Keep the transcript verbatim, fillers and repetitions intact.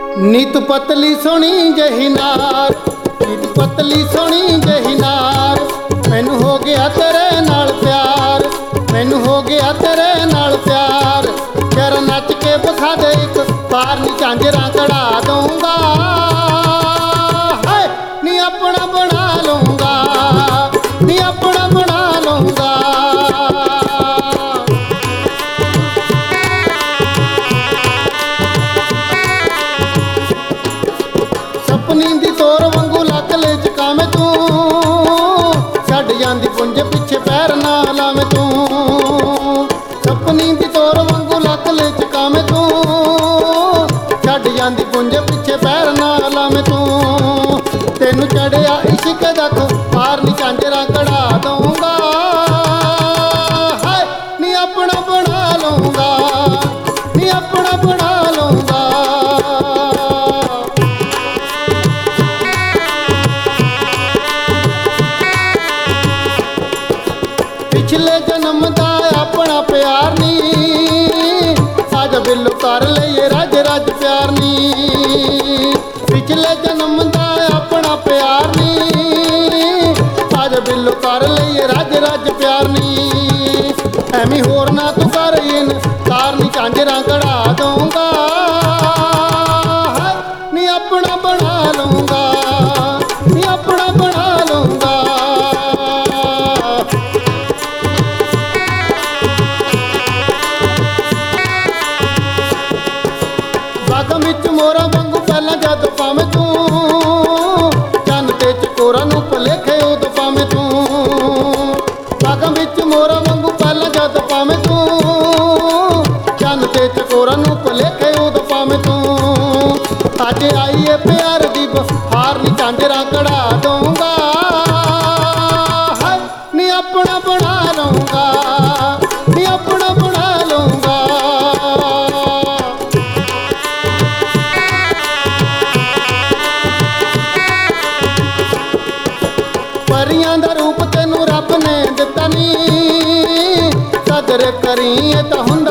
नीत पतली सोनी जही नार, नीत पतली सोनी जही नार, मैनू हो गया तेरे नाल प्यार, मैनू हो गया तेरे नाल प्यार। जरा नच के बखा दे एक बार, नी झांजरा कढ़ा दूंगा, हाय नी अपना बना लूंगा, नी अपना बना लूंगा। सपनी दी तोर वांगू लक ले चकावे तू, छड्ड जांदी पुंज पिछे पैर ना लावे तू। सपनी दी तोर वांगू लक ले चकावे तू, छड्ड जांदी पुंज पिछे पैर ना लावे तू। तेनू चढ़िया इश्क दा पार, नी झांजरा कढ़ा दूंगा, हाय नी अपना बना लूंगा, नी अपना बना लूंगा। पिछले जन्म दा अपना प्यार नी, अज बिल्लो कर लईए रज रज प्यार नी। पिछले जन्म दा अपना प्यार नी, अज बिल्लो कर लईए रज रज प्यार नी। ऐवी होर ना तू कर इनकार, नी झांजरा कढ़ा दूंगा, हाय नी अपना बना लूंगा, नी अपना बना लूंगा। बागां विच मोरा वांगू पहला जद पावे तू, चन्न ते चकोरा नूं भुलेखे उदों पावे तू। बागां विच मोरा वांगू पहला जद पावे तू, चन्न ते चकोरा नूं भुलेखे उदों पावे तू। अज आई है प्यार दी बहार, नी झांजरा कढ़ा दूंगा, हाय नी अपना बना लूंगा, नी अपना बना लूंगा। परियां दा रूप तैनू रब ने दिता नी, कदर करी तां हुंदा